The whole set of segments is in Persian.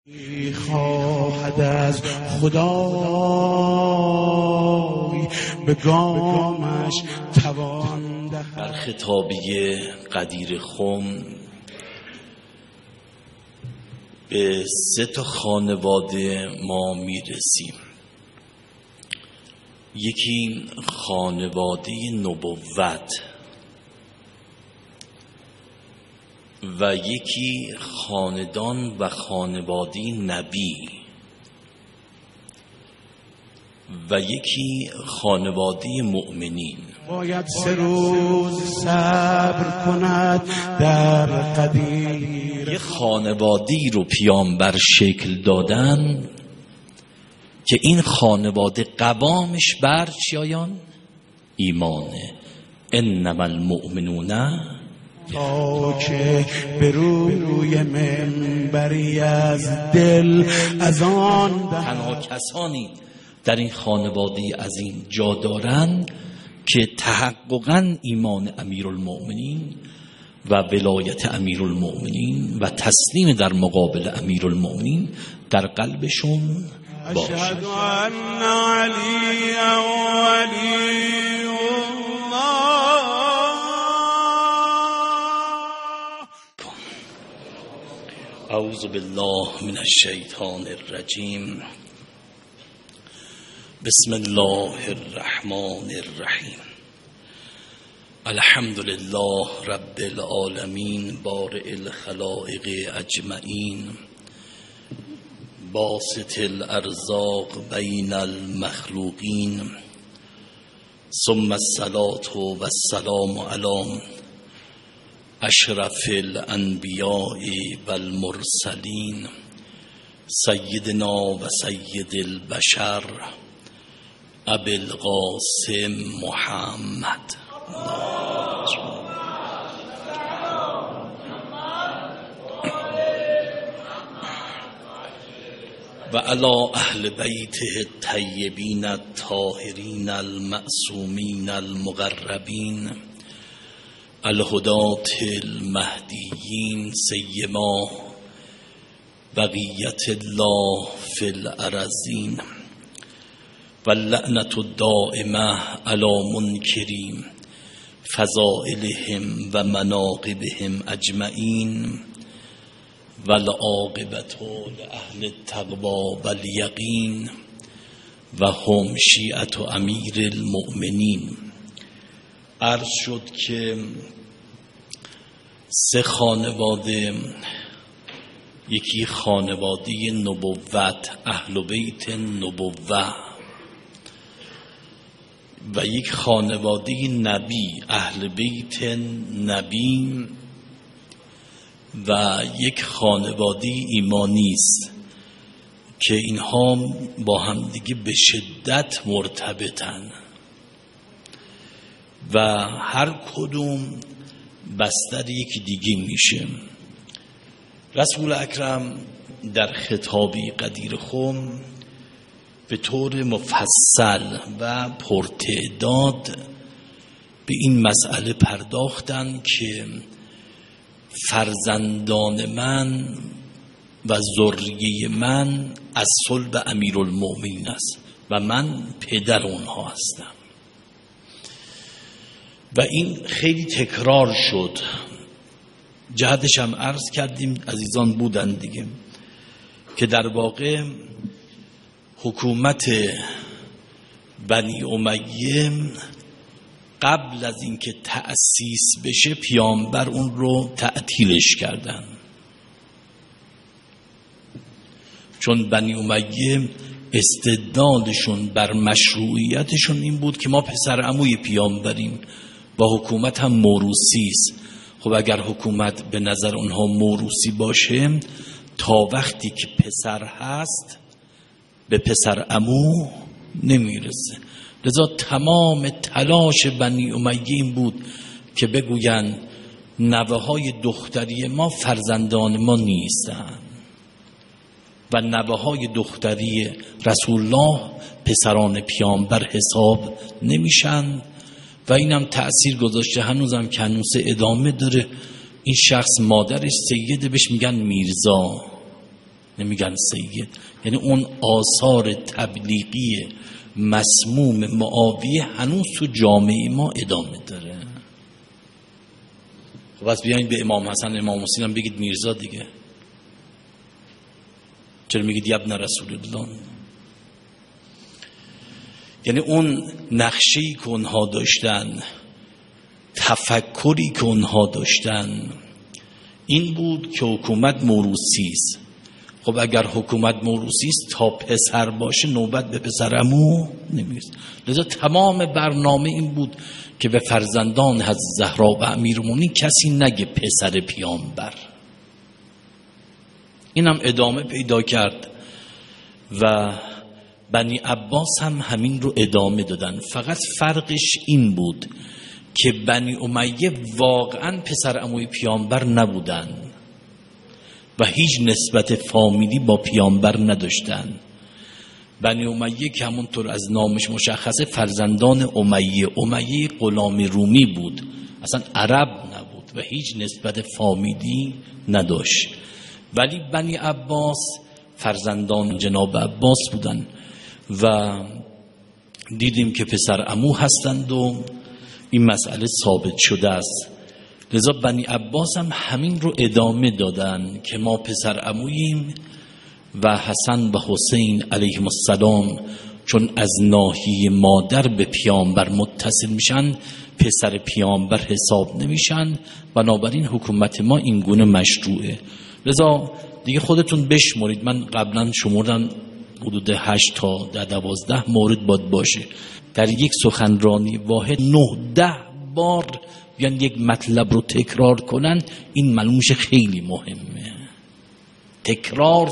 خواهد از خدای به گامش توان دهد. در خطابی قدیر خم به 3 خانواده ما میرسیم. یکی خانواده نبوت و یکی خاندان و خانواده نبی و یکی خانواده مؤمنین. باید 3 روز صبر کند در قدیر. یه خانواده‌ای رو پیامبر شکل دادن که این خانواده قوامش بر چیایان؟ ایمانه. انما المؤمنون، تا که به روی منبری از دل از آن تنها کسانی در این خانواده عظیم جا دارن که تحققاً ایمان امیرالمؤمنین و ولایت امیرالمؤمنین و تسلیم در مقابل امیرالمؤمنین در قلبشون باشه. اشهد ان علی ولی الله. اعوذ بالله من الشیطان الرجیم. بسم الله الرحمن الرحیم. الحمد لله رب العالمین بارئ الخلائق اجمعین باسط الارزاق بین المخلوقین ثم الصلاة والسلام علی اشرف الانبیاء والمرسلین سیدنا و سید البشر ابی القاسم محمد و علی اهل بیته الطیبین الطاهرین المعصومین المقربین الهداة المهدیین سیما بقیت الله فی الارضین و لعنت الدائمه علی منکرین فضائلهم و مناقبهم اجمعین و العاقبة لأهل التقوی و الیقین و هم شیعة امیر المؤمنین. عرض شد که 3 خانواده، یکی خانواده نبوت اهل بیت نبوت و یک خانواده نبی اهل بیت نبی و یک خانواده ایمانی است که اینها با هم دیگه به شدت مرتبطن و هر کدوم بستر یکی دیگه میشه. رسول اکرم در خطابی قدیر خم به طور مفصل و پرتعداد به این مسئله پرداختن که فرزندان من و ذریه من از صلب امیرالمؤمنین است و من پدر اونها هستم و این خیلی تکرار شد. جهتش هم عرض کردیم، عزیزان بودن دیگه، که در واقع حکومت بنی امیه قبل از اینکه تأسیس بشه پیامبر اون رو تعطیلش کردن، چون بنی امیه استدلالشون بر مشروعیتشون این بود که ما پسر عموی پیامبریم و حکومت هم موروثی است. خب اگر حکومت به نظر اونها موروثی باشه، تا وقتی که پسر هست به پسر عمو نمیرسه. لذا تمام تلاش بنی امیه این بود که بگوین نوه‌های دختری ما فرزندان ما نیستن و نوه‌های دختری رسول الله پسران پیامبر حساب نمیشن و اینم تأثیر گذاشته. هنوزم که هنوز ادامه داره. این شخص مادرش سیده، بهش میگن میرزا، نمیگن سید. یعنی اون آثار تبلیغی مسموم معاویه هنوز تو جامعه ما ادامه داره. خب بس بیاین به امام حسن امام حسین هم بگید میرزا دیگه، چرا میگید ابن رسول الله؟ یعنی اون نقشه‌ای که اونها داشتن، تفکری که اونها داشتن این بود که حکومت موروثی است. خب اگر حکومت موروثی است تا پسر باشه نوبت به پسرعمو نمیرسه. لذا تمام برنامه این بود که به فرزندان حضرت زهرا و امیرالمومنین کسی نگه پسر پیامبر. اینم ادامه پیدا کرد و بنی عباس هم همین رو ادامه دادن. فقط فرقش این بود که بنی امیه واقعا پسر عموی پیامبر نبودن و هیچ نسبت فامیلی با پیامبر نداشتن. بنی امیه که همونطور از نامش مشخصه فرزندان امیه غلام رومی بود، اصلا عرب نبود و هیچ نسبت فامیلی نداشت. ولی بنی عباس فرزندان جناب عباس بودن و دیدیم که پسر عمو هستند و این مسئله ثابت شده است. لذا بنی عباس هم همین رو ادامه دادن که ما پسر عموییم و حسن و حسین علیهم السلام چون از ناحیه مادر به پیامبر متصل میشن پسر پیامبر حساب نمیشن، بنابراین حکومت ما این گونه مشروعه. لذا دیگه خودتون بشمرید، من قبلا شمردم حدود 8 تا 12 مورد باشه در یک سخنرانی واحد 9-10 بار بیان یک مطلب رو تکرار کنن. این معلومش خیلی مهمه، تکرار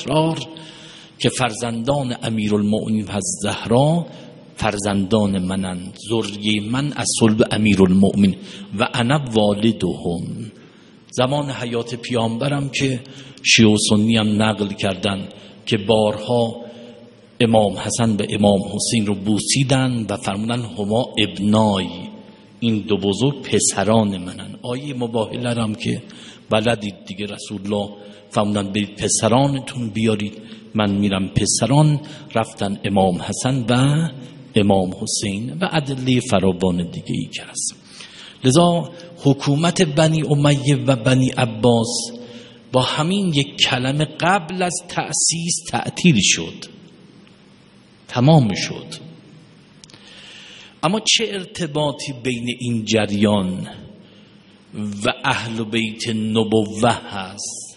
که فرزندان امیرالمؤمنین از زهرا فرزندان منند، ذریه من از صلب امیرالمؤمنین و انا والدهم. زمان حیات پیامبرم که شیعه و سنی هم نقل کردن که بارها امام حسن و امام حسین رو بوسیدن و فرمودن هما ابنای، این دو بزرگ پسران منن. آیه مباهله هم که بلدید دیگه، رسول الله فرمودن برید پسرانتون بیارید، من میرم پسران رفتن امام حسن و امام حسین و ادله فراوان دیگه ای که هست. لذا حکومت بنی امیه و بنی عباس با همین یک کلمه قبل از تأسیس تعطیل شد، تمام شد. اما چه ارتباطی بین این جریان و اهل بیت نبوه هست؟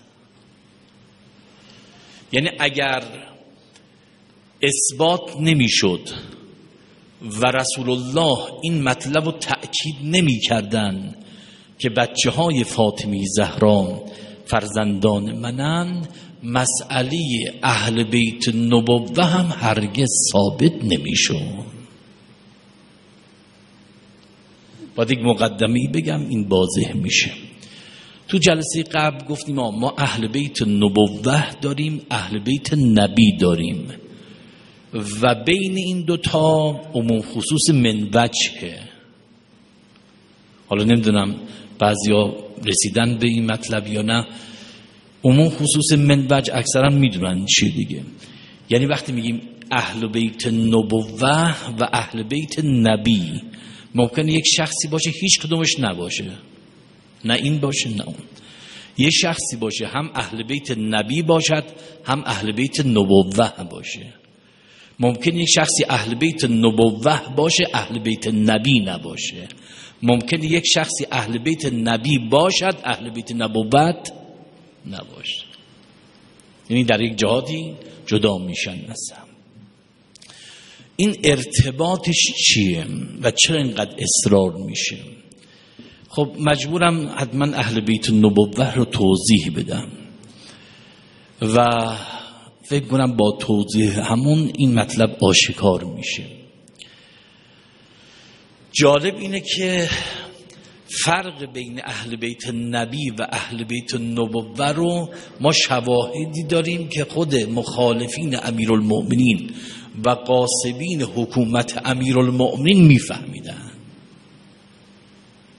یعنی اگر اثبات نمی شد و رسول الله این مطلب رو تأکید نمی کردن که بچه های فاطمی زهرا فرزندان منن، مسئله اهل بیت نبوه هم هرگز ثابت نمی شد. باید یک مقدمه‌ای بگم این واضح میشه. تو جلسه قبل گفتیم ما اهل بیت نبوه داریم، اهل بیت نبی داریم و بین این دوتا عموم خصوص من وجهه. حالا نمیدونم بعضیا رسیدن به این مطلب یا نه. عموم خصوص من وجه اکثرا میدونن چیه دیگه. یعنی وقتی میگیم اهل بیت نبوه و اهل بیت نبی، ممکنه یک شخصی باشه هیچ کدومش نباشه، نه این باشه نه اون. یه شخصی باشه هم اهل بیت نبی باشد هم اهل بیت نبوه باشه. ممکنه یک شخصی اهل بیت نبوه باشه اهل بیت نبی نباشه. ممکنه یک شخصی اهل بیت نبی باشد اهل بیت نبوت نباشه. یعنی در یک جهاتی جدا میشن مثلا. این ارتباطش چیه و چرا اینقدر اصرار میشه؟ خب مجبورم حتما اهل بیت نبوه رو توضیح بدم و فکر کنم با توضیح همون این مطلب آشکار میشه. جالب اینه که فرق بین اهل بیت نبی و اهل بیت نبوه رو ما شواهدی داریم که خود مخالفین امیرالمؤمنین و قاصبین حکومت امیرالمؤمنین میفهمیدن.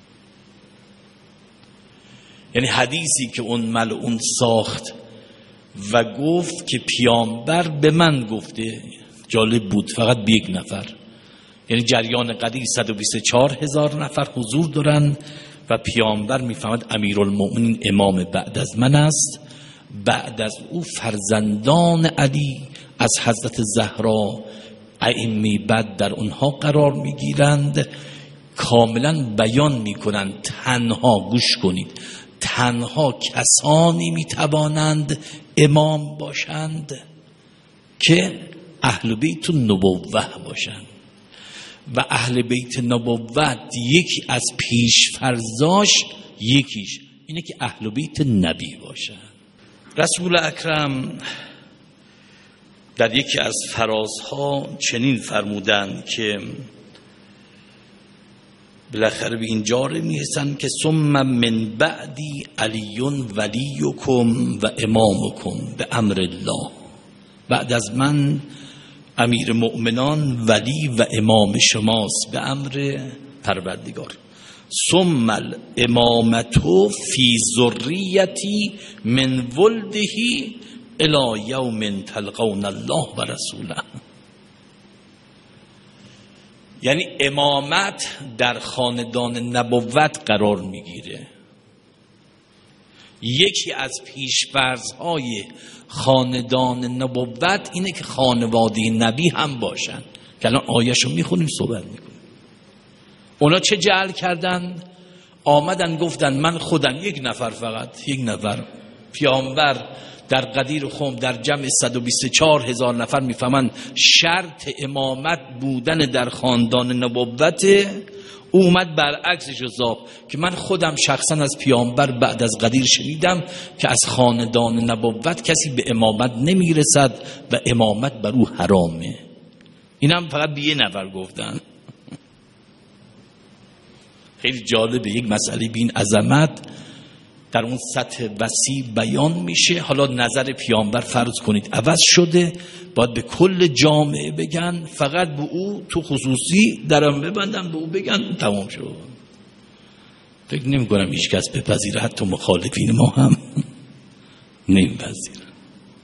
یعنی حدیثی که اون ملعون ساخت و گفت که پیامبر به من گفته. جالب بود، فقط به یک نفر. یعنی جریان قدیر 124,000 نفر حضور دارن و پیامبر میفهمد امیرالمؤمنین امام بعد از من است، بعد از او فرزندان علی از حضرت زهرا ائمه بعد در اونها قرار میگیرند. کاملا بیان میکنند تنها، گوش کنید، تنها کسانی میتوانند امام باشند که اهل بیت نبوه باشند و اهل بیت نبوت یکی از پیشفرزاش یکیش اینه که اهل بیت نبی باشند. رسول اکرم در یکی از فرازها چنین فرمودند که بالاخره به اینجا میرسن که ثم من بعدی علی ولیکم و امامکم به امر الله، بعد از من امیر مؤمنان ولی و امام شماست به امر پروردگار. ثم الامامتو فی ذریتی من ولده الی یوم تلقون الله و رسوله. یعنی امامت در خاندان نبوت قرار میگیره. یکی از پیشفرض‌های خاندان نبوت اینه که خانواده نبی هم باشن که الان آیه‌شو میخونیم صحبت میکنیم. اونا چه جعل کردن؟ آمدن گفتن من خودم یک نفر، فقط یک نفر پیامبر در قدیر خم در جمع 124,000 نفر میفهمن شرط امامت بودن در خاندان نبوته. اومد برعکسش حساب که من خودم شخصا از پیامبر بعد از قدیر شنیدم که از خاندان نبوت کسی به امامت نمیرسد و امامت بر او حرامه. اینم فقط به یه نفر گفتن. خیلی جالبه، یک مسئله بین عظمت در اون سطح وسیع بیان میشه. حالا نظر پیامبر فرض کنید عوض شده، باید به کل جامعه بگن، فقط به او تو خصوصی درم ببندن، به او بگن تمام شد. فکر نمی کنم هیچ کس بپذیره، حتی مخالفین ما هم نمیپذیرن.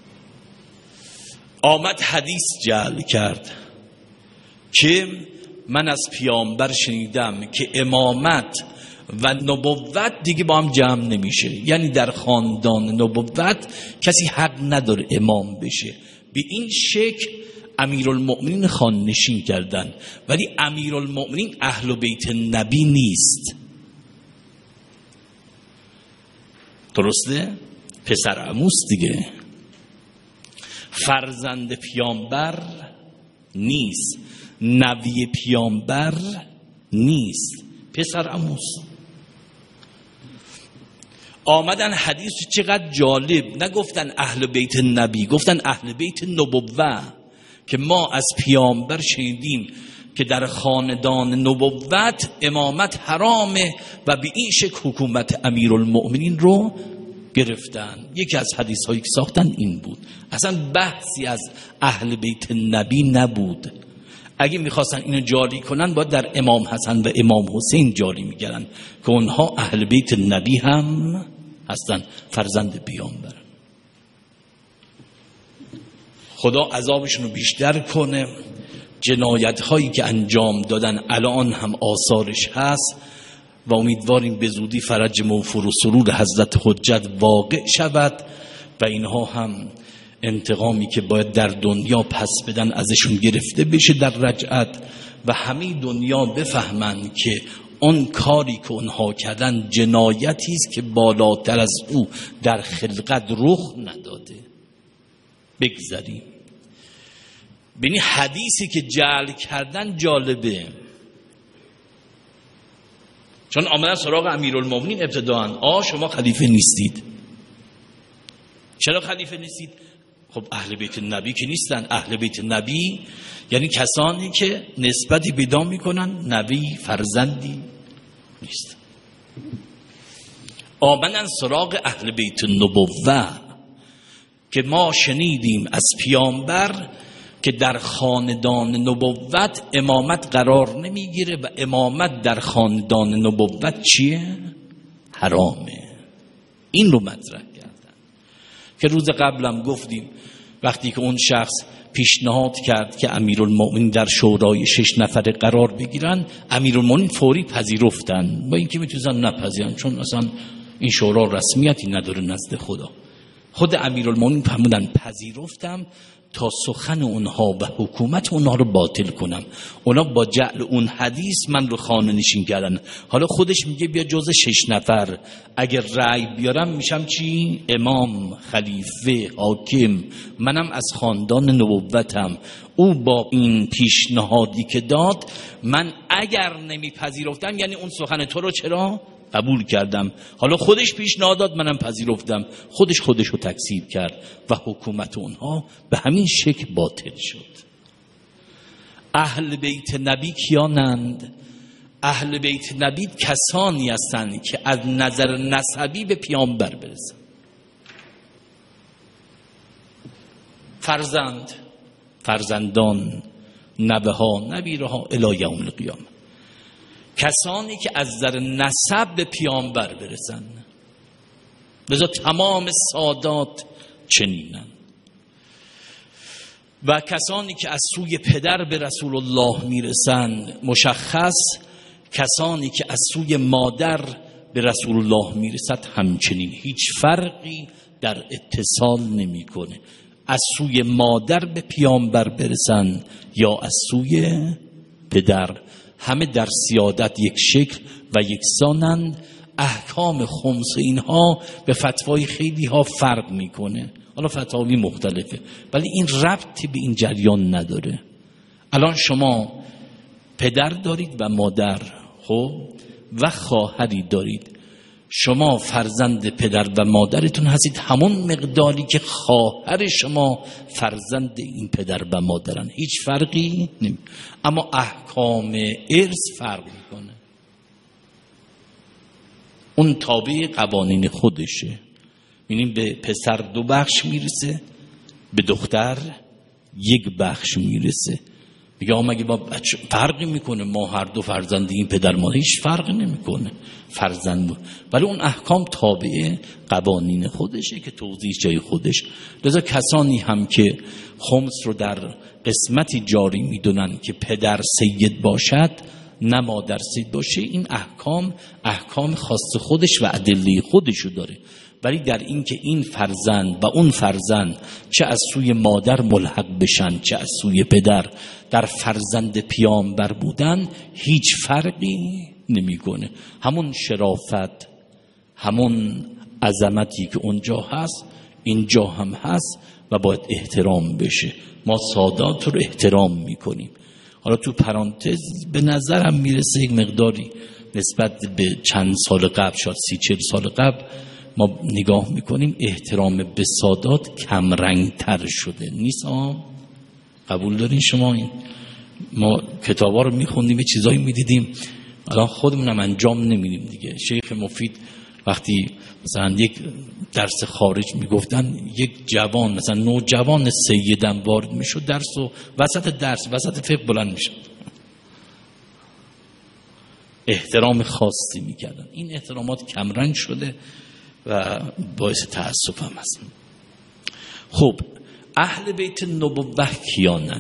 آمد حدیث جعل کرد که من از پیامبر شنیدم که امامت و نبوت دیگه با هم جمع نمیشه. یعنی در خاندان نبوت کسی حق نداره امام بشه. به این شکل امیرالمؤمنین خان نشین کردن، ولی امیرالمؤمنین اهل بیت نبی نیست. درسته؟ پسر عموست دیگه، فرزند پیامبر نیست، نوی پیامبر نیست، پسر عموست. آمدن حدیث چقدر جالب، نگفتن اهل بیت نبی، گفتن اهل بیت نبوه، که ما از پیامبر شنیدیم که در خاندان نبوت امامت حرامه و به این شکل حکومت امیرالمؤمنین رو گرفتن. یکی از حدیث هایی که ساختن این بود. اصلا بحثی از اهل بیت نبی نبود. اگه میخواستن اینو جاری کنن باید در امام حسن و امام حسین جاری میگردن که اونها اهل بیت نبی هم هستن، فرزند پیامبر. خدا عذابشون رو بیشتر کنه. جنایت هایی که انجام دادن الان هم آثارش هست و امیدواریم به زودی فرج موفور و سرور حضرت حجت واقع شود و اینها هم انتقامی که باید در دنیا پس بدن ازشون گرفته بشه در رجعت و همه دنیا بفهمن که اون کاری که اونها کردن جنایتی است که بالاتر از او در خلقت رخ نداده. بگذاریم ببین حدیثی که جعل کردن جالبه، چون آمدن سراغ امیرالمومنین ابتداءً شما خلیفه نیستید. چرا خلیفه نیستید؟ خب اهل بیت نبی که نیستن. اهل بیت نبی یعنی کسانی که نسبتی پیدا میکنن نبی فرزندی نیست. آمدن سراغ اهل بیت نبوه که ما شنیدیم از پیامبر که در خاندان نبوت امامت قرار نمیگیره و امامت در خاندان نبوت چیه؟ حرامه. این رو مطرح کردن که روز قبلم گفتیم وقتی که اون شخص پیشنهاد کرد که امیرالمومنین در شورای 6 نفره قرار بگیرن، امیرالمومنین فوری پذیرفتن، با اینکه میتونن نپذیرن چون اصلا این شورا رسمیتی نداره نزد خدا. خود امیرالمومنین فرمودن پذیرفتم تا سخن اونها و حکومت اونها رو باطل کنم. اونا با جعل اون حدیث من رو خانه نشین کردن. حالا خودش میگه بیا جز 6 نفر، اگر رأی بیارم میشم چی؟ امام، خلیفه، حاکم، منم از خاندان نبوتم. او با این پیشنهادی که داد، من اگر نمیپذیرفتم یعنی اون سخن تو رو چرا قبول کردم. حالا خودش پیشنهاد داد، منم پذیرفتم. خودش رو تکذیب کرد و حکومت اونها به همین شکل باطل شد. اهل بیت نبی کیانند؟ اهل بیت نبی کسانی هستند که از نظر نسبی به پیامبر برسن. فرزندان، نوه‌ها، نویرها الی یوم القیامه. کسانی که از نظر نسب به پیامبر برسن. لذا تمام سادات چنینن. و کسانی که از سوی پدر به رسول الله میرسن مشخص، کسانی که از سوی مادر به رسول الله میرسد همچنین. هیچ فرقی در اتصال نمیکنه. از سوی مادر به پیامبر برسن یا از سوی پدر، همه در سیادت یک شکل و یکسانند. احکام خمس اینها به فتوای خیلی ها فرق میکنه، حالا فتاوی مختلفه، ولی این ربطی به این جریان نداره. الان شما پدر دارید و مادر، خب، و خواهری دارید. شما فرزند پدر و مادرتون هستید همون مقداری که خواهر شما فرزند این پدر و مادرن. هیچ فرقی نمی، اما احکام ارث فرق میکنه. اون تابع قوانین خودشه. می‌بینیم به پسر 2 بخش میرسه، به دختر 1 بخش میرسه. میگه مگه با فرقی میکنه؟ ما هر دو فرزند این پدر ما، هیچ فرقی نمیکنه فرزند، ولی اون احکام تابع قوانین خودشه که توضیح جای خودش. لذا کسانی هم که خمس رو در قسمتی جاری میدونن که پدر سید باشد نه مادر سید باشه، این احکام خاص خودش و ادله خودشو داره. ولی در این که این فرزند و اون فرزند چه از سوی مادر ملحق بشن چه از سوی پدر در فرزند پیامبر بودن هیچ فرقی نمیکنه. همون شرافت، همون عظمتی که اونجا هست اینجا هم هست و باید احترام بشه. ما سادات رو احترام میکنیم. حالا تو پرانتز به نظرم میرسه یک مقداری نسبت به چند سال قبل، شاید 30-40 سال قبل، ما نگاه میکنیم احترام به سادات کم رنگ تر شده. نیست؟ قبول دارین شما؟ این ما کتابا رو میخوندیم یه چیزایی میدیدیم، الان خودمونم انجام نمیدیم دیگه. شیخ مفید وقتی مثلا یک درس خارج میگفتن، یک جوان مثلا نوجوان سیدم وارد میشد درس و وسط فقه بلند میشد، احترام خاصی میکردن. این احترامات کمرنگ شده و باعث تأسف هم هست. خب اهل بیت نبوه کیانن؟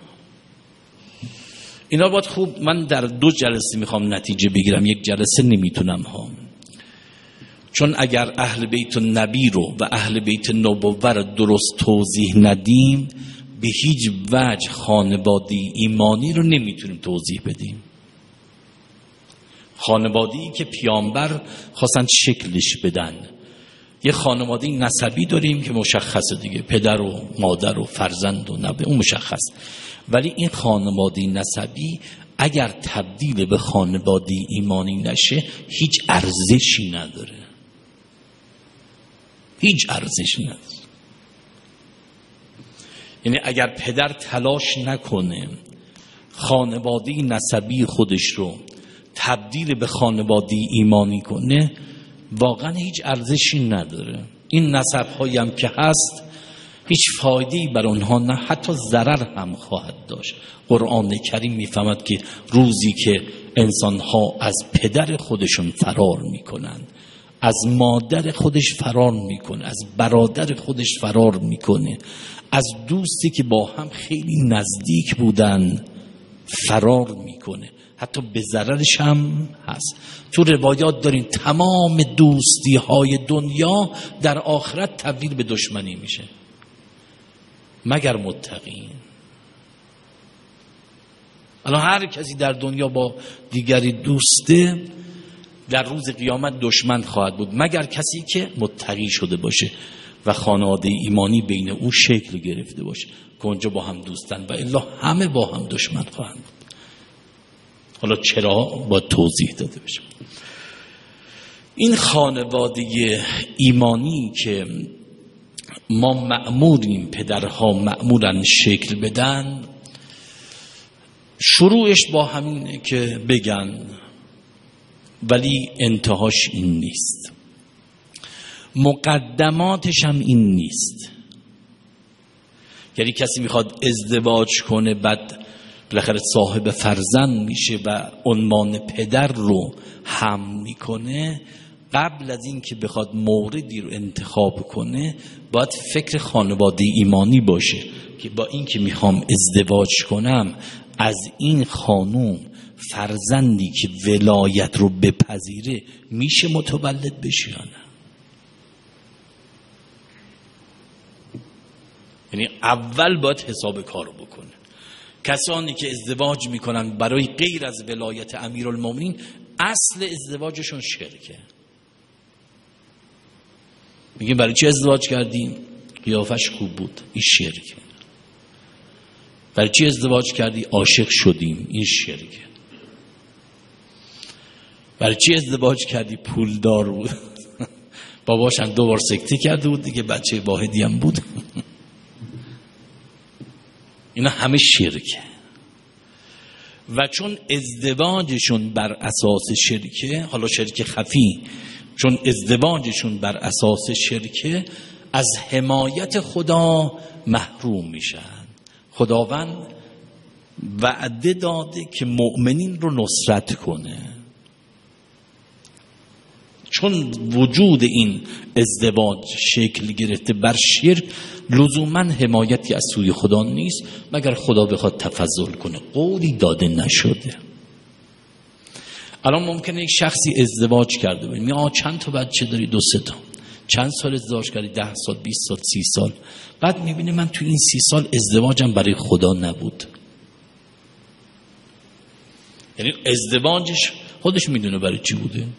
اینا باید خوب، من در 2 جلسه میخوام نتیجه بگیرم، 1 جلسه نمیتونم ها، چون اگر اهل بیت نبی رو و اهل بیت نبوه رو درست توضیح ندیم به هیچ وجه خانوادی ایمانی رو نمیتونیم توضیح بدیم. خانواده‌ای که پیامبر خواستن شکلش بدن. یه خانواده نسبی داریم که مشخصه دیگه، پدر و مادر و فرزند و نوه، اون مشخص. ولی این خانواده نسبی اگر تبدیل به خانواده ایمانی نشه هیچ ارزشی نداره، هیچ ارزشی نداره. یعنی اگر پدر تلاش نکنه خانواده نسبی خودش رو تبدیل به خانواده ایمانی کنه واقعا هیچ ارزشی نداره. این نسب‌هایی هم که هست هیچ فایده‌ای بر اونها نه، حتی ضرر هم خواهد داشت. قرآن کریم میفهمد که روزی که انسان‌ها از پدر خودشون فرار میکنن، از مادر خودش فرار میکنه، از برادر خودش فرار میکنه، از دوستی که با هم خیلی نزدیک بودن فرار میکنه، حتی به ضررش هم هست. تو روایات داریم تمام دوستی های دنیا در آخرت تبدیل به دشمنی میشه مگر متقین. الان هر کسی در دنیا با دیگری دوسته در روز قیامت دشمن خواهد بود مگر کسی که متقی شده باشه و خانواده ایمانی بین او شکل گرفته باشه که اونجا با هم دوستن و الا همه با هم دشمن خواهند بود. حالا چرا با توضیح داده بشه. این خانواده ایمانی که ما مأموریم، پدرها مأمورن شکل بدن، شروعش با همینه که بگن، ولی انتهاش این نیست، مقدماتش هم این نیست. یعنی کسی میخواد ازدواج کنه بعد بالاخره صاحب فرزند میشه و عنوان پدر رو هم میکنه، قبل از این که بخواد موردی رو انتخاب کنه باید فکر خانواده ایمانی باشه که با این که میخوام ازدواج کنم از این خانوم فرزندی که ولایت رو بپذیره میشه متولد بشه یا نه. یعنی اول باید حساب کارو بکنه. کسانی که ازدواج میکنن برای غیر از ولایت امیرالمومنین اصل ازدواجشون شرکه. میگیم برای چی ازدواج کردیم؟ قیافش خوب بود، این شرکه. برای چی ازدواج کردی؟ عاشق شدیم، این شرکه. برای چی ازدواج کردی؟ پولدار بود. باباش هم 2 بار سکته کرده بود دیگه، بچه واحدی هم بود. اینا همه شرکه. و چون ازدواجشون بر اساس شرکه، حالا شرک خفی، چون ازدواجشون بر اساس شرکه از حمایت خدا محروم میشن. خداوند وعده داده که مؤمنین رو نصرت کنه. چون وجود این ازدواج شکل گرفته بر شرک، لزوما حمایتی از سوی خدا نیست مگر خدا بخواد تفضل کنه، قولی داده نشده. الان ممکنه یک شخصی ازدواج کرده باشه، میگه چند تا بچه داری؟ 2-3 تا. چند سال ازدواج کردی؟ 10 سال، 20 سال، 30 سال. بعد میبینه من توی این 30 سال ازدواجم برای خدا نبود. یعنی ازدواجش خودش میدونه برای چی بوده.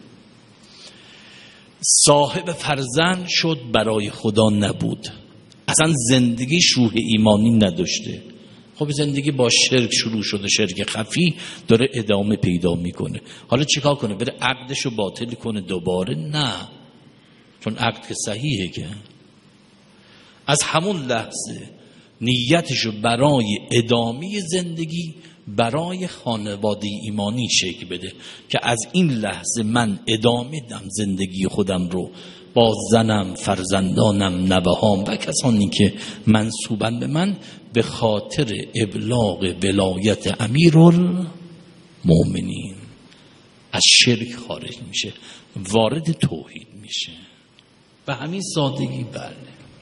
صاحب فرزند شد، برای خدا نبود. اصلا زندگیش روح ایمانی نداشته. خب زندگی با شرک شروع شده، شرک خفی داره ادامه پیدا میکنه. حالا چیکار کنه؟ بره عقدشو باطل کنه دوباره؟ نه، چون عقد که صحیحه که از همون لحظه نیتشو برای ادامه زندگی برای خانواده ایمانی شکل بده که از این لحظه من ادامه دم زندگی خودم رو با زنم، فرزندانم، نوهام و کسانی که منسوبن به من به خاطر ابلاغ ولایت امیرالمومنین. از شرک خارج میشه، وارد توحید میشه. به همین سادگی. بله،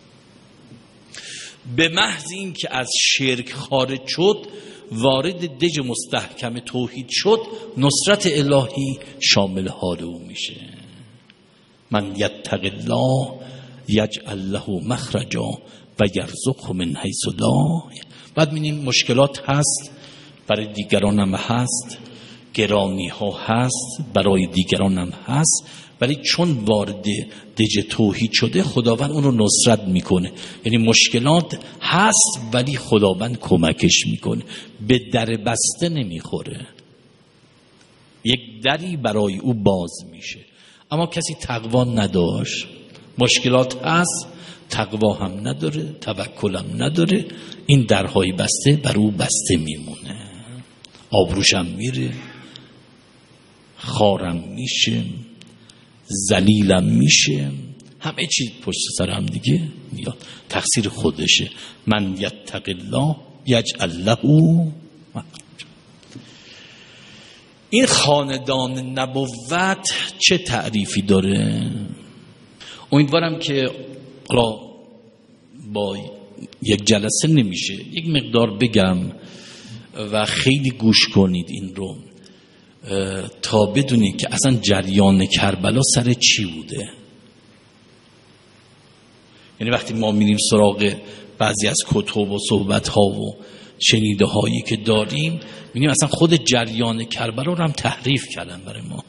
به محض این که از شرک خارج شد، وارد دژ مستحکم توحید شد، نصرت الهی شامل حال او میشه. من یتق الله یجعل له مخرجا و یرزقه من حیث لا. بعد می‌بینیم مشکلات هست، برای دیگران هم هست، گرانی ها هست، برای دیگران هم هست، ولی چون وارد دژ توحید شده خداوند اون رو نصرت میکنه. یعنی مشکلات هست ولی خداوند کمکش میکنه، به در بسته نمیخوره، یک دری برای او باز میشه. اما کسی تقوا نداشت، مشکلات هست، تقوا هم نداره، توکل هم نداره، این درهای بسته بر او بسته میمونه، آبروشم میره، خارم میشه، ذلیلم میشه، همه چیز پشت سر هم دیگه میاد، تقصیر خودشه. من یتق الله یجعل له مخرجا. این خاندان نبوت چه تعریفی داره؟ امیدوارم که حالا با یک جلسه نمیشه، یک مقدار بگم و خیلی گوش کنید این رو تا بدونید که اصلا جریان کربلا سر چی بوده. یعنی وقتی ما میریم سراغ بعضی از کتب و صحبت ها و شنیده هایی که داریم، میبینیم اصلا خود جریان کربلا رو هم تحریف کردن برای ما.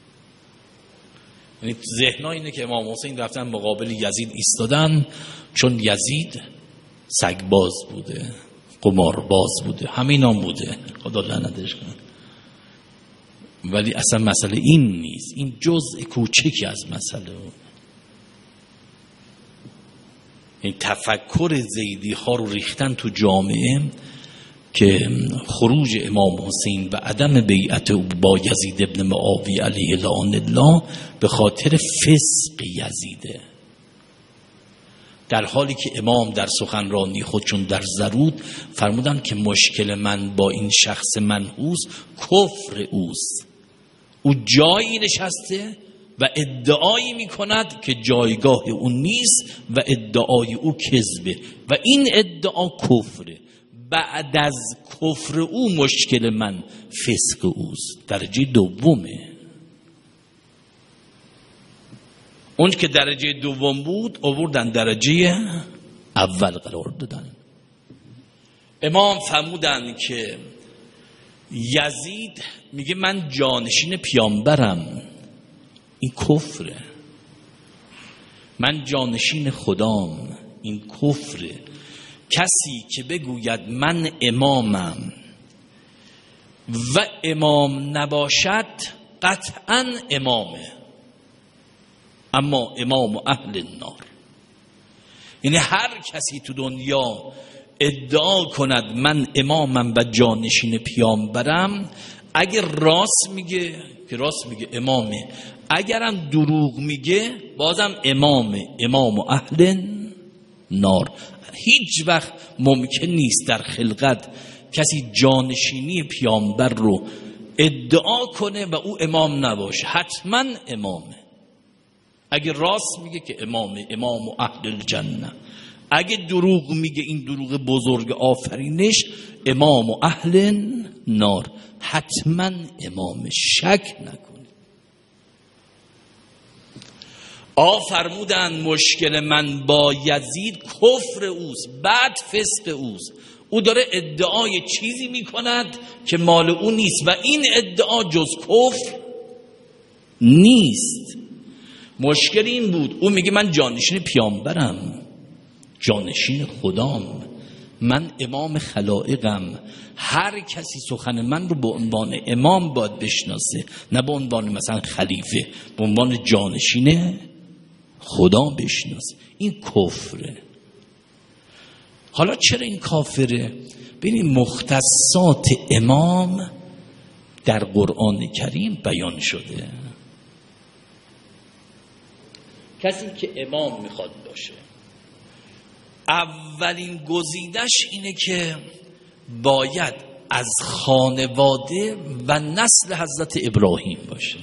یعنی ذهن‌ها اینه که امام حسین رفتن مقابل یزید ایستادن، چون یزید سگباز بوده، قمارباز بوده، همین هم بوده، خدا لعنتش کنه. ولی اصلا مسئله این نیست، این جزء کوچکی از مسئله. این تفکر زیدی ها رو ریختن تو جامعه که خروج امام حسین و عدم بیعت او با یزید ابن معاویه علیه لعن الله به خاطر فسق یزیده، در حالی که امام در سخنرانی خودشون در زرود فرمودن که مشکل من با این شخص منحوس کفر اوست. او جایی نشسته و ادعایی میکند که جایگاه او نیست و ادعای او کذبه و این ادعا کفره. بعد از کفر او مشکل من فسق اوست، درجه دومه. اون که درجه دوم بود آوردن درجه اول قرار دادن. امام فرمودن که یزید میگه من جانشین پیامبرم، این کفره. من جانشین خدام، این کفره. کسی که بگوید من امامم و امام نباشد قطعا امامه، اما امام اهل النار. یعنی هر کسی تو دنیا ادعا کند من امامم و جانشین پیامبرم، اگر راست میگه که راست میگه امامه، اگرم دروغ میگه بازم امامه، امام اهل نار. هیچ وقت ممکن نیست در خلقت کسی جانشینی پیامبر رو ادعا کنه و او امام نباشه، حتما امامه. اگه راست میگه که امامه، امام اهل الجنه. اگه دروغ میگه، این دروغ بزرگ آفرینش، امام اهل نار، حتما امام، شک نکنید. فرمودن مشکل من با یزید کفر اوست، بعد فسق اوست. او داره ادعای چیزی میکند که مال او نیست و این ادعا جز کفر نیست. مشکل این بود، او میگه من جانشین پیامبرم، جانشین خدام، من امام خلائقم. هر کسی سخن من رو به عنوان امام باید بشناسه، نه به عنوان مثلا خلیفه، به عنوان جانشین خدا بشناسه. این کفره. حالا چرا این کافره؟ ببینید مختصات امام در قرآن کریم بیان شده. کسی که امام میخواد باشه، اولین گزینش اینه که باید از خانواده و نسل حضرت ابراهیم باشه.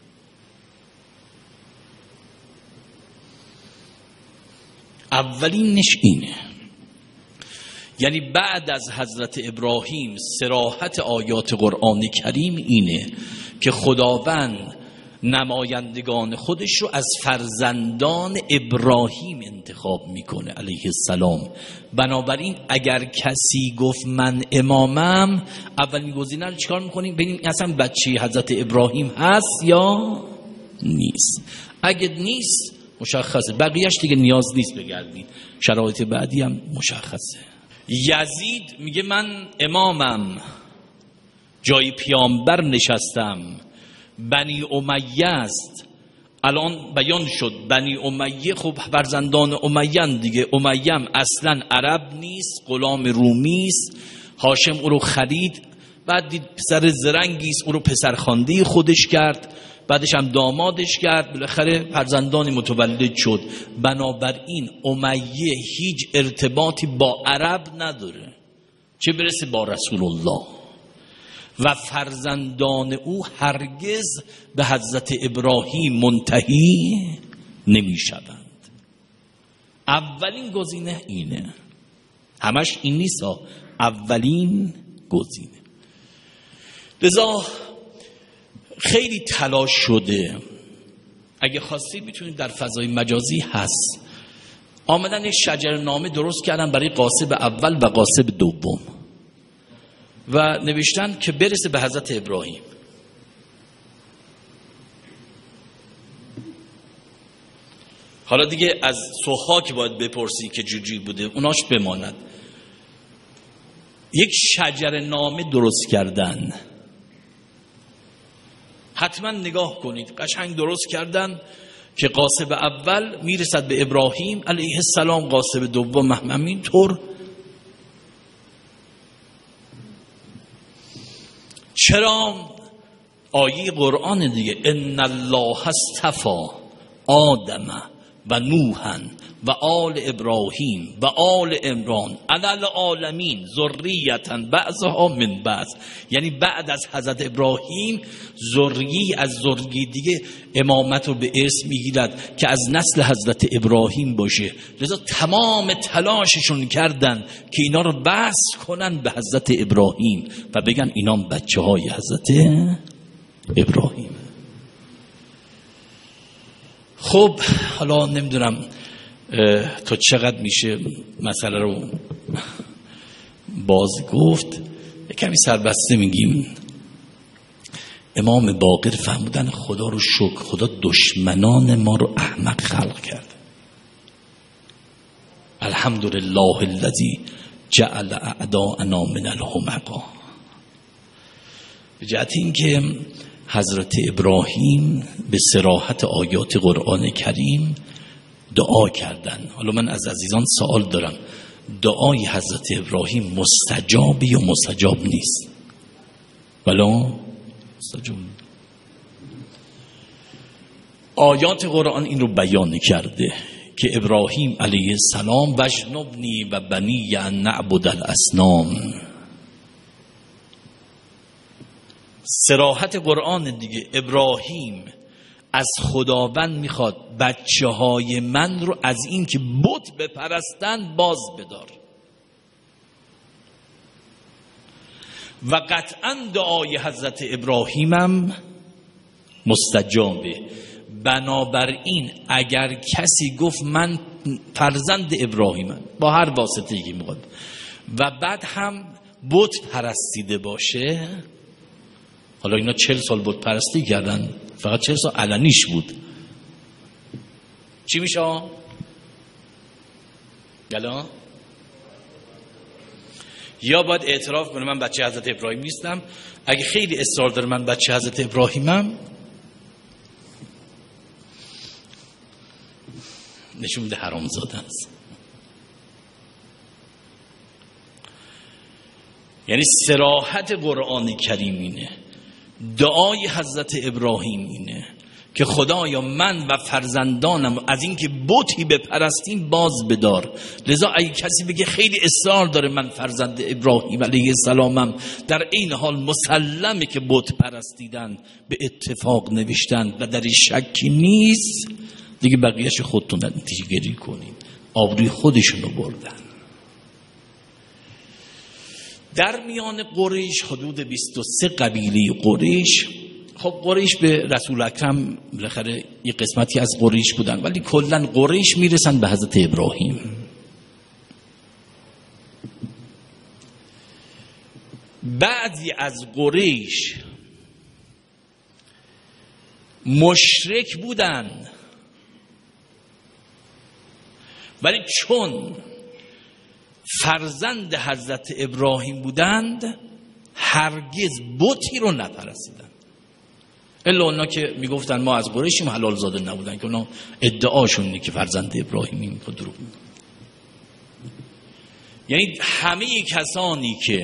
اولینش اینه. یعنی بعد از حضرت ابراهیم صراحت آیات قرآن کریم اینه که خداوند نمایندگان خودش رو از فرزندان ابراهیم انتخاب میکنه علیه السلام. بنابراین اگر کسی گفت من امامم، اولین گزینه رو چیکار میکنیم؟ ببینیم اصلا بچه حضرت ابراهیم هست یا نیست. اگه نیست مشخصه، بقیهش دیگه نیاز نیست بگردید، شرایط بعدی هم مشخصه. یزید میگه من امامم، جای پیامبر نشستم، بنی امیه است. الان بیان شد بنی امیه، خب فرزندان امیه دیگه. امیه اصلا عرب نیست، غلام رومی است. هاشم او رو خرید، بعد دید پسر زرنگی است، او رو پسرخوانده خودش کرد، بعدش هم دامادش کرد، بالاخره فرزندانی متولد شد. بنابراین امیه هیچ ارتباطی با عرب نداره، چه برسه با رسول الله. و فرزندان او هرگز به حضرت ابراهیم منتهی نمی شوند. اولین گزینه اینه، همش این نیست، اولین گزینه. لذا خیلی تلاش شده، اگه خواستید میتونید در فضای مجازی هست، آمدن یک شجرنامه درست کردن برای قاسب اول و قاسب دوم و نوشتن که برسه به حضرت ابراهیم. حالا دیگه از سوها باید بپرسی که جوجی بوده، اوناش بماند. یک شجرنامه درست کردن، حتما نگاه کنید، قشنگ درست کردن که قاسب اول میرسد به ابراهیم علیه السلام، قاسب دوم همینطور. چرا؟ آیه قرآن دیگه، ان الله اصطفی آدم و نوحا و آل ابراهیم و آل عمران علی العالمین ذریة بعضها من بعض. یعنی بعد از حضرت ابراهیم ذریه از ذریه دیگه امامت رو به ارث میگیرد که از نسل حضرت ابراهیم باشه. لذا تمام تلاششون کردن که اینا رو وصل کنن به حضرت ابراهیم و بگن اینا بچه های حضرت ابراهیم. خب حالا نمیدونم تا چقدر میشه مسئله رو باز گفت، کمی سربسته میگیم. امام باقر فرمودن خدا رو شکر، خدا دشمنان ما رو احمق خلق کرد. الحمدلله الذی جعل اعداءنا من الحمقا. به جهت این که حضرت ابراهیم به صراحت آیات قرآن کریم دعا کردن. حالا من از عزیزان سوال دارم، دعای حضرت ابراهیم مستجاب یا مستجاب نیست؟ بلا مستجاب. آیات قرآن این رو بیان کرده که ابراهیم علیه السلام وجنبنی و بنی ان نعبد الاصنام. صراحت قرآن دیگه، ابراهیم از خداوند میخواد بچه های من رو از این که بت بپرستن باز بدار. و قطعا دعای حضرت ابراهیمم مستجابه. بنابراین اگر کسی گفت من فرزند ابراهیمم با هر واسطه‌ای که میخواد و بعد هم بت پرستیده باشه، حالا اینا 40 سال بت پرستی کردن، فقط 40 سال علنیش بود، چی میشه؟ گلا یا باید اعتراف کنه من بچه حضرت ابراهیم نیستم. اگه خیلی اصرار داره من بچه حضرت ابراهیمم، نشون میده حرامزاده است. یعنی صراحت قرآن کریم اینه، دعای حضرت ابراهیم اینه که خدایا من و فرزندانم از اینکه بتی بپرستیم باز بدار. لذا اگه کسی بگه خیلی اصرار داره من فرزند ابراهیم علیه السلامم، در این حال مسلمه که بت پرستیدن به اتفاق نوشتن و در این شکی نیست، دیگه بقیهش خودتون نتیجه گیری کنید. آبروی خودشونو بردن. در میان قریش حدود 23 قبیله قریش، خب قریش به رسول اکرم بالاخره یک قسمتی از قریش بودن، ولی کلا قریش میرسن به حضرت ابراهیم. بعضی از قریش مشرک بودن، ولی چون فرزند حضرت ابراهیم بودند هرگز بتی رو نپرستیدن. الا اونا که میگفتن ما از قریشیم حلال زاده نبودن، که اونا ادعاشون اینه که فرزند ابراهیمیم، که دروغ میگن. یعنی همه کسانی که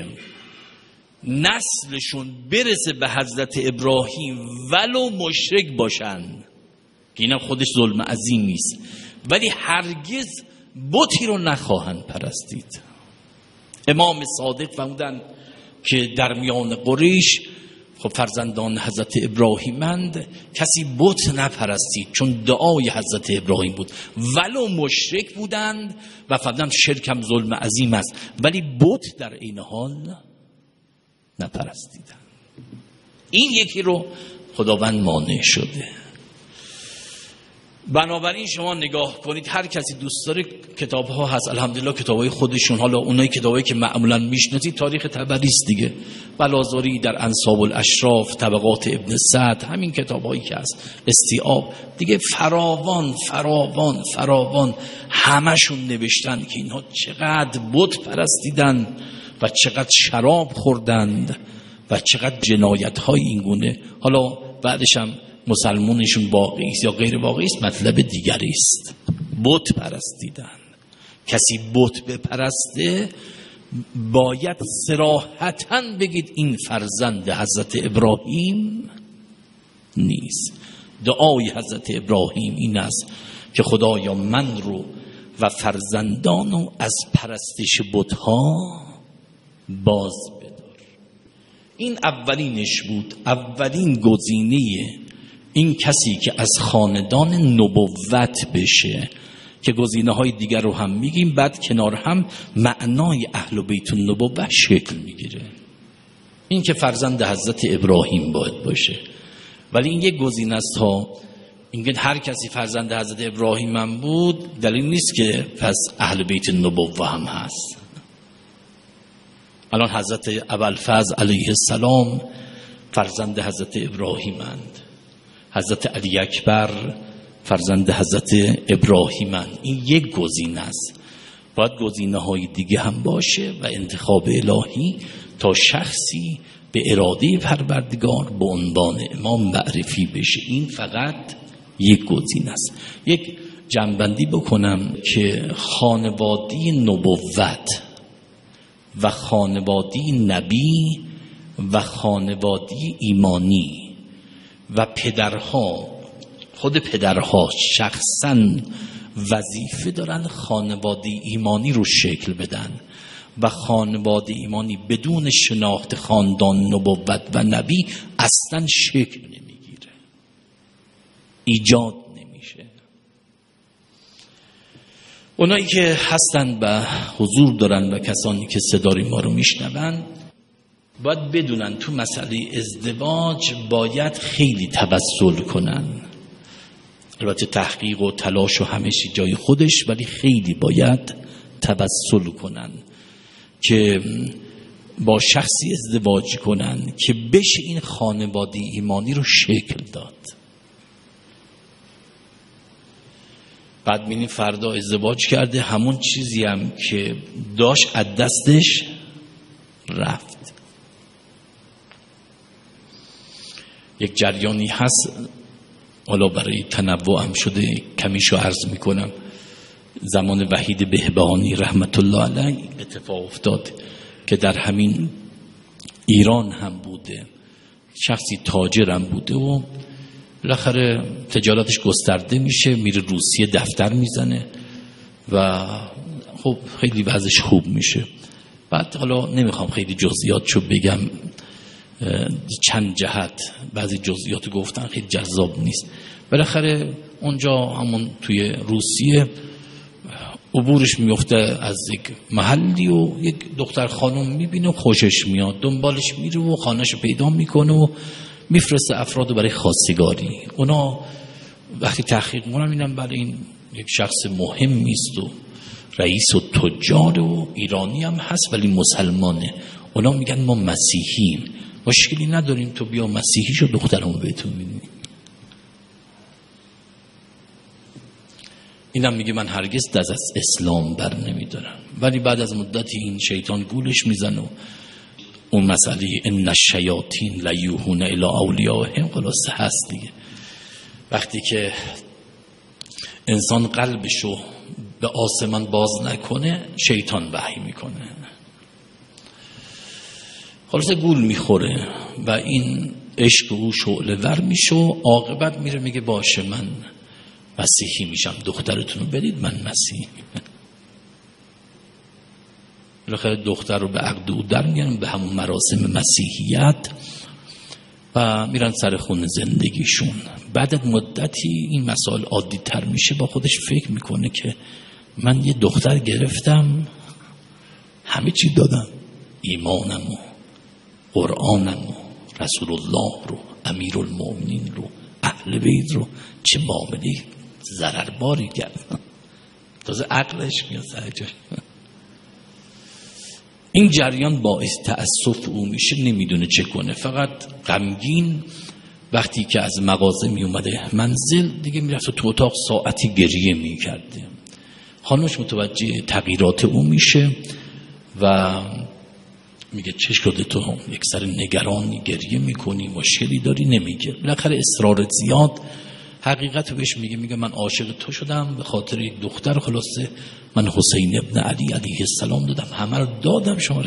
نسلشون برسه به حضرت ابراهیم ولو مشرک باشن، که اینم خودش ظلم عظیم نیست، ولی هرگز بتی رو نخواهند پرستید. امام صادق فرمودن که در میان قریش خب فرزندان حضرت ابراهیمند کسی بت نپرستید، چون دعای حضرت ابراهیم بود، ولو مشرک بودند و فهمیدن شرکم ظلم عظیم است، ولی بت در این حال نپرستیدند. این یکی رو خداوند مانع شده. بنابراین شما نگاه کنید، هر کسی دوست داره کتاب ها هست، الحمدلله کتاب های خودشون، حالا اونایی کتابایی که معمولا میشناسید تاریخ طبری است دیگه، بلازاری در انساب الاشراف، طبقات ابن سعد، همین کتاب هایی که هست، استیعاب دیگه، فراوان فراوان فراوان همشون نوشتن که اینها چقدر بت پرستیدن و چقدر شراب خوردند و چقدر جنایت های این گونه. حالا بعدش هم مسلمونشون واقعی است یا غیر واقعی است مطلب دیگری است. بت پرستیدن. کسی بت بپرسته باید صراحتاً بگید این فرزند حضرت ابراهیم نیست. دعای حضرت ابراهیم این است که خدایا من رو و فرزندانو از پرستش بت‌ها باز بدار. این اولینش بود، اولین گزینه این کسی که از خاندان نبوت بشه، که گزینه های دیگر رو هم میگیم، بعد کنار هم معنای اهل بیت النبوه شکل میگیره. این که فرزند حضرت ابراهیم باید باشه، ولی این یک گزینه است ها. اینکه هر کسی فرزند حضرت ابراهیم هم بود دلیل نیست که پس اهل بیت النبوه هم هست. الان حضرت ابوالفضل علیه السلام فرزند حضرت ابراهیمند، حضرت علی اکبر فرزند حضرت ابراهیمند. این یک گزینه است، باید گزینه های دیگه هم باشه و انتخاب الهی تا شخصی به اراده پروردگار به عنوان امام معرفی بشه. این فقط یک گزینه است. یک جنبندی بکنم که خانواده نبوت و خانواده نبی و خانواده ایمانی و پدرها، خود پدرها شخصاً وظیفه دارن خانواده ایمانی رو شکل بدن و خانواده ایمانی بدون شناخت خاندان نبوت و نبی اصلاً شکل نمیگیره، ایجاد نمیشه. اونایی که هستن و حضور دارن و کسانی که صدای ما رو میشنون باید بدونن تو مسئله ازدواج باید خیلی توسل کنن. البته تحقیق و تلاش و همه چی جای خودش، ولی خیلی باید توسل کنن که با شخصی ازدواج کنن که بشه این خانواده ایمانی رو شکل داد. بعد می‌بینی فردا ازدواج کرده همون چیزی هم که داشت از دستش رفت. یک جریانی هست، حالا برای تنوع هم شده کمیشو عرض میکنم. زمان وحید بهبهانی رحمت الله علیه اتفاق افتاد که در همین ایران هم بوده، شخصی تاجر هم بوده و بالاخره تجارتش گسترده میشه، میره روسیه دفتر میزنه و خب خیلی وضعش خوب میشه. بعد حالا نمیخوام خیلی جزئیاتشو بگم، چند جهت بعضی جزئیات گفتن خیلی جذاب نیست. بالاخره اونجا همون توی روسیه عبورش میفته از یک محلی و یک دختر خانم میبینه و خوشش میاد، دنبالش میره و خانهش پیدا میکنه و میفرسته افراد برای خواستگاری. اونا وقتی تحقیق میکنن میبینن برای این یک شخص مهمی است و رئیس و تجار و ایرانی هم هست ولی مسلمانه. اونا میگن ما مسیحییم. مشکلی نداریم، تو بیا مسیحی شو دخترمو بهتون میدیم. اینم میگه من هرگز دست از اسلام بر نمیدارم، ولی بعد از مدتی این شیطان گولش میزنه و اون مسئله ان الشیاطین لیوحون الی اولیائهم خلاصه هست دیگه. وقتی که انسان قلبشو به آسمان باز نکنه شیطان وحی میکنه، خلاصه گول میخوره و این عشق او شعله ور میشه و عاقبت میره میگه باشه من مسیحی میشم، دخترتون رو بدید من مسیحی. بالاخره دختر رو به عقد او در میارن به همون مراسم مسیحیت و میرن سر خون زندگیشون. بعد از مدتی این مسائل عادی تر میشه، با خودش فکر میکنه که من یه دختر گرفتم، همه چی دادم، ایمانم و قرآنم و رسول الله رو، امیر المؤمنین رو، اهل بیت رو، چه معامله ضررباری کردم. تازه عقلش میاد سر جاش. این جریان باعث تأسف او میشه، نمیدونه چه کنه، فقط غمگین. وقتی که از مغازه میومده منزل دیگه میرفت تو اتاق ساعتی گریه میکرده. خانمش متوجه تغییرات او میشه و میگه چه شده تو یک سر نگرانی گریه میکنی، مشکلی داری؟ نمیگه. بالاخره اصرار زیاد حقیقت رو بهش میگه من عاشق تو شدم به خاطر یک دختر، خلاصه من حسین ابن علی علیه السلام دادم، همه رو دادم شما.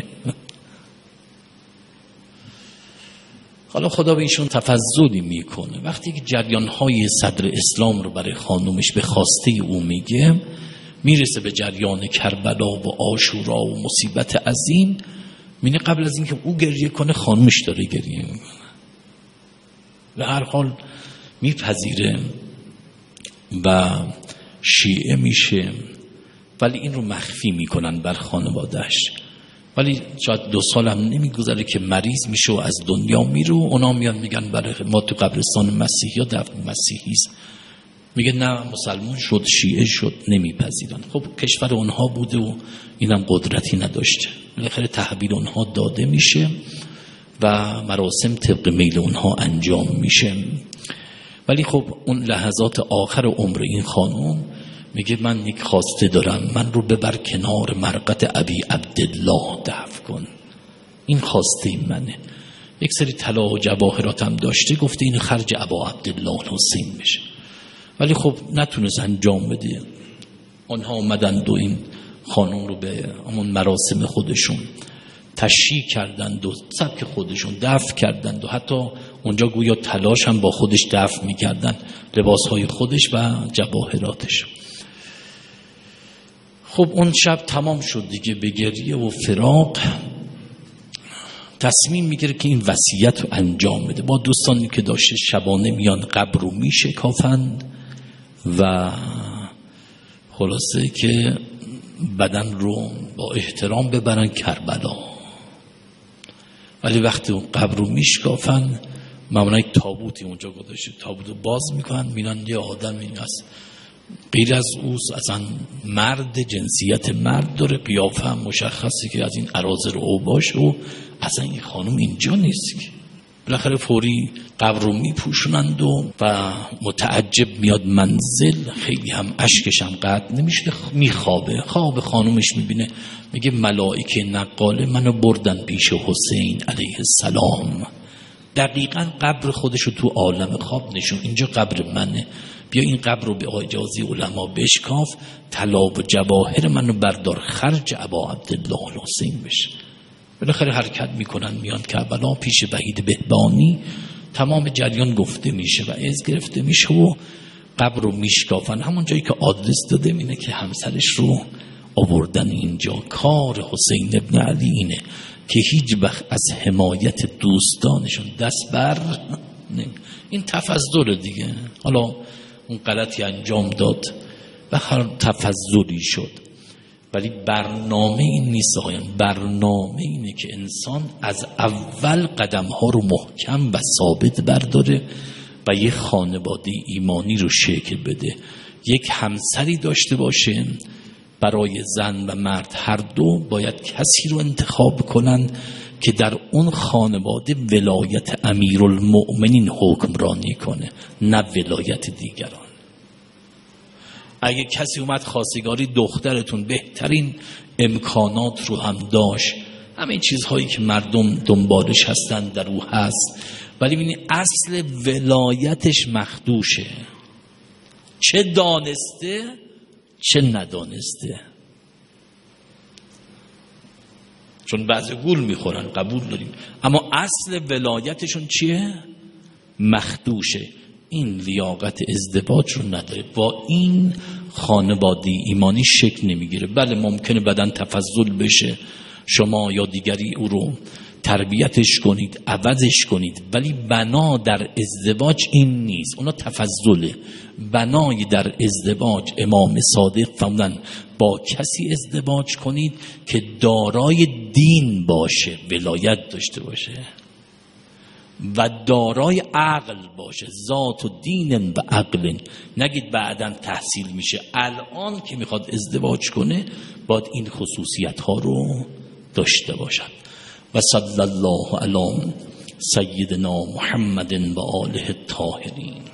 حالا خدا به ایشون تفضلی میکنه. وقتی که جریانهای صدر اسلام رو برای خانومش به خواسته او میگه، میرسه به جریان کربلا و عاشورا و مصیبت عظیم، مینه قبل از اینکه او گریه کنه خانومش داره گریه میکنه. به هر حال میپذیره و شیعه میشه، ولی این رو مخفی میکنن بر خانوادهش. ولی شاید 2 سال هم نمیگذره که مریض میشه و از دنیا میره و اونا میان میگن برای ما تو قبرستان مسیحی یا دفن مسیحی است. میگه نه مسلمان شد، شیعه شد، نمیپذیرن. خب کشور اونها بوده و اینم قدرتی نداشته. بالاخره تحویل اونها داده میشه و مراسم طبق میل اونها انجام میشه. ولی خب اون لحظات آخر عمر این خانم میگه من یک خواسته دارم، من رو ببر کنار مرقد ابی عبدالله دفن کن. این خواسته منه. یک سری طلا و جواهرات هم داشته، گفته این خرج ابا عبدالله حسین بشه. ولی خب نتونست انجام بده. آنها اومدند و این خانم رو به همون مراسم خودشون تشییع کردند و سبک خودشون دفن کردند و حتی اونجا گویا تلاش هم با خودش دفن میکردن، لباسهای خودش و جواهراتش. خب اون شب تمام شد دیگه، به گریه و فراق تصمیم میگیره که این وصیت رو انجام بده. با دوستانی که داشته شبانه میان قبر رو میشکافند و خلاصه که بدن رو با احترام ببرن کربلا. ولی وقتی اون قبر رو میشکافن، معمولا یک تابوتی اونجا گذاشته، تابوت رو باز میکنن، میبینن یه آدمی هست غیر از اوست، اصلا مرد، جنسیت مرد داره، قیافه هم مشخصی که از این اراذل اوباش و اصلا این خانم اینجا نیست. بالاخره فوری قبر رو میپوشونند و متعجب میاد منزل، خیلی هم اشکش هم قطع نمیشه، میخوابه. خواب خانومش میبینه، میگه ملائکه نقاله منو بردن پیش حسین علیه السلام. دقیقاً قبر خودش رو تو عالم خواب نشون، اینجا قبر منه، بیا این قبر رو به اجازه علما بشکاف، طلا و جواهر منو بردار، خرج ابا عبدالله حسین بشه. بالاخره حرکت میکنن، میان کربلا پیش وحید بهبانی. تمام جریان گفته میشه و از گرفته میشه و قبر رو میشکافن. همون جایی که آدرس داده اینه که همسرش رو آوردن اینجا. کار حسین ابن علی اینه که هیچ وقت از حمایت دوستانشون دست بر این تفضل دیگه. حالا اون غلطی انجام داد و هر تفضلی شد، ولی برنامه این نیست آقایان. برنامه اینه که انسان از اول قدمها رو محکم و ثابت برداره و یه خانواده ایمانی رو شکل بده. یک همسری داشته باشه. برای زن و مرد هر دو باید کسی رو انتخاب کنن که در اون خانواده ولایت امیرالمؤمنین حکمرانی کنه، نه ولایت دیگران. اگه کسی اومد خواستگاری دخترتون بهترین امکانات رو هم داشت، همه چیزهایی که مردم دنبالش هستن در او هست، ولی ببینید اصل ولایتش مخدوشه، چه دانسته چه ندانسته. چون بعضی گول میخورن، قبول داریم، اما اصل ولایتشون چیه؟ مخدوشه. این لیاقت ازدواج رو نداره، با این خانواده ایمانی شکل نمیگیره. بله ممکنه بدن تفضل بشه، شما یا دیگری او رو تربیتش کنید، عوضش کنید، ولی بنا در ازدواج این نیست. اونا تفضله. بنای در ازدواج امام صادق فرمودن با کسی ازدواج کنید که دارای دین باشه، ولایت داشته باشه و دارای عقل باشه، ذات و دین و عقل. نگید بعداً تحصیل میشه. الان که میخواد ازدواج کنه باید این خصوصیت ها رو داشته باشد. و صلی الله علی سیدنا محمد و آله الطاهرین.